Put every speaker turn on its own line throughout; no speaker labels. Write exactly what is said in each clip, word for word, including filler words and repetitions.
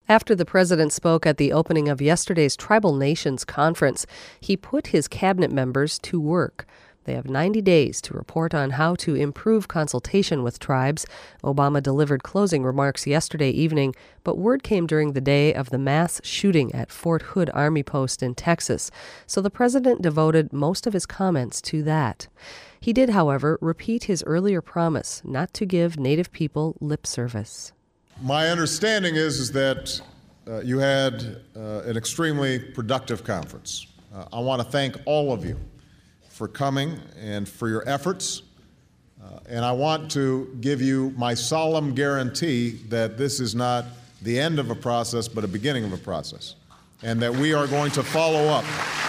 After the president spoke at the opening of yesterday's Tribal Nations Conference, he put his cabinet members to work. They have ninety days to report on how to improve consultation with tribes. Obama delivered closing remarks yesterday evening, but word came during the day of the mass shooting at Fort Hood Army Post in Texas, so the president devoted most of his comments to that. He did, however, repeat his earlier promise not to give Native people lip service.
My understanding is, is that uh, you had uh, an extremely productive conference. Uh, I want to thank all of you for coming and for your efforts. Uh, and I want to give you my solemn guarantee that this is not the end of a process, but a beginning of a process, and that we are going to follow up.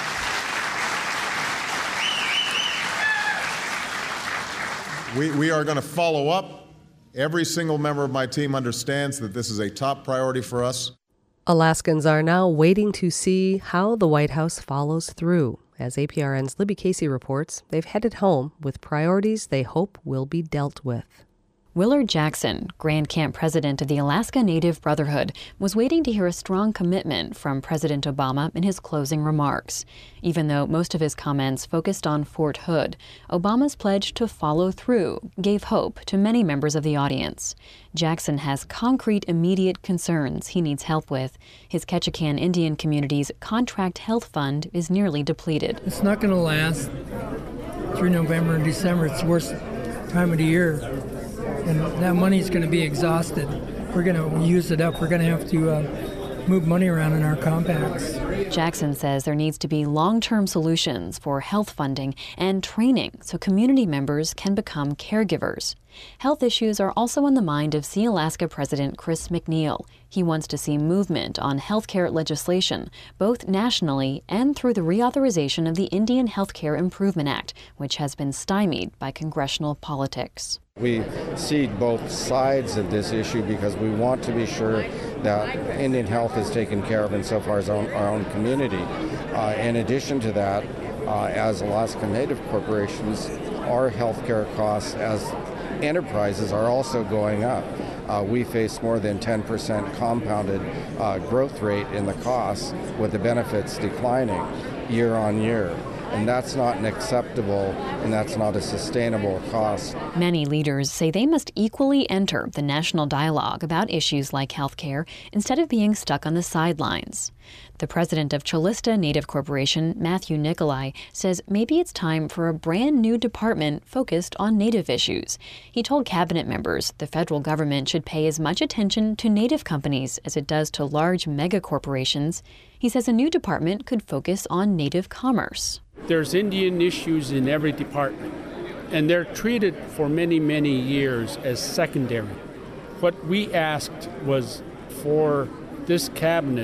We, we are going to follow up. Every single member of my team understands that this is a top priority for us.
Alaskans are now waiting to see how the White House follows through. As A P R N's Libby Casey reports, they've headed home with priorities they hope will be dealt with.
Willard Jackson, Grand Camp president of the Alaska Native Brotherhood, was waiting to hear a strong commitment from President Obama in his closing remarks. Even though most of his comments focused on Fort Hood, Obama's pledge to follow through gave hope to many members of the audience. Jackson has concrete, immediate concerns he needs help with. His Ketchikan Indian community's contract health fund is nearly depleted.
It's not going to last through November and December. It's the worst time of the year. And that money's going to be exhausted. We're going to use it up. We're going to have to uh, move money around in our compacts.
Jackson says there needs to be long-term solutions for health funding and training so community members can become caregivers. Health issues are also on the mind of See Alaska President Chris McNeil. He wants to see movement on healthcare legislation, both nationally and through the reauthorization of the Indian Healthcare Improvement Act, which has been stymied by congressional politics.
We see both sides of this issue because we want to be sure that Indian health is taken care of insofar as our own, our own community. Uh, in addition to that, uh, as Alaska Native corporations, our healthcare costs as enterprises are also going up. Uh, we face more than ten percent compounded uh, growth rate in the costs, with the benefits declining year on year. And that's not an acceptable and that's not a sustainable cost.
Many leaders say they must equally enter the national dialogue about issues like health care instead of being stuck on the sidelines. The president of Chilista Native Corporation, Matthew Nicolai, says maybe it's time for a brand new department focused on Native issues. He told cabinet members the federal government should pay as much attention to Native companies as it does to large megacorporations. He says a new department could focus on Native commerce.
There's Indian issues in every department, and they're treated for many, many years as secondary. What we asked was for this cabinet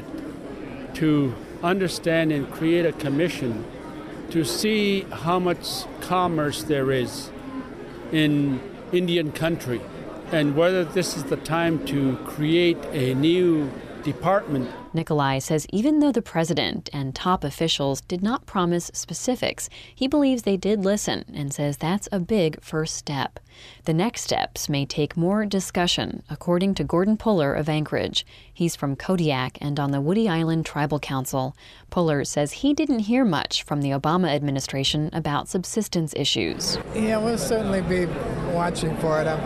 to understand and create a commission to see how much commerce there is in Indian country and whether this is the time to create a new department.
Nicolai says even though the president and top officials did not promise specifics, he believes they did listen and says that's a big first step. The next steps may take more discussion, according to Gordon Puller of Anchorage. He's from Kodiak and on the Woody Island Tribal Council. Puller says he didn't hear much from the Obama administration about subsistence issues.
Yeah, we'll certainly be watching for it. I'm,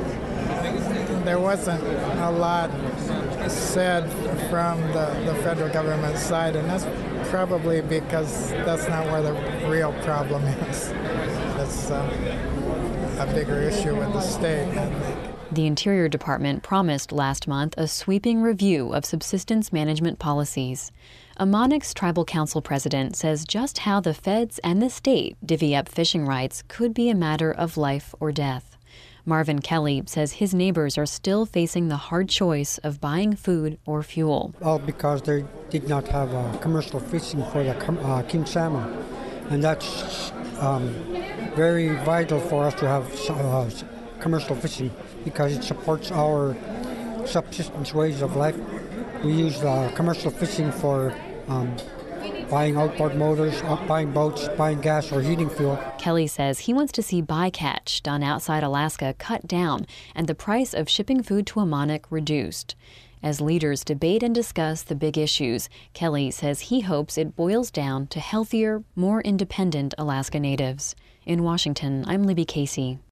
I'm, there wasn't a lot said from the, the federal government side, and that's probably because that's not where the real problem is. That's uh, a bigger issue with the state, I think.
The Interior Department promised last month a sweeping review of subsistence management policies. A Monix Tribal Council president says just how the feds and the state divvy up fishing rights could be a matter of life or death. Marvin Kelly says his neighbors are still facing the hard choice of buying food or fuel.
All because they did not have uh, commercial fishing for the uh, king salmon. And that's um, very vital for us to have uh, commercial fishing because it supports our subsistence ways of life. We use uh, commercial fishing for um, buying outboard motors, buying boats, buying gas or heating fuel.
Kelly says he wants to see bycatch done outside Alaska cut down and the price of shipping food to Ammonok reduced. As leaders debate and discuss the big issues, Kelly says he hopes it boils down to healthier, more independent Alaska Natives. In Washington, I'm Libby Casey.